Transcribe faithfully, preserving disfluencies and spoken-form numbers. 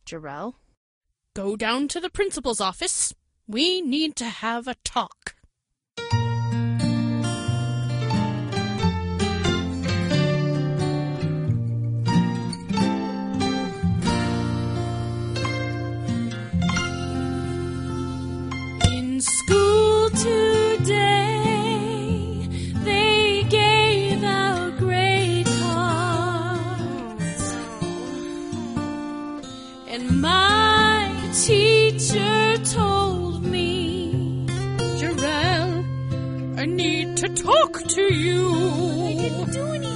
Jarell. Go down to the principal's office. We need to have a talk. In school today, they gave out grade cards. And my teacher told me, Jarell, I need to talk to you. I didn't do anything.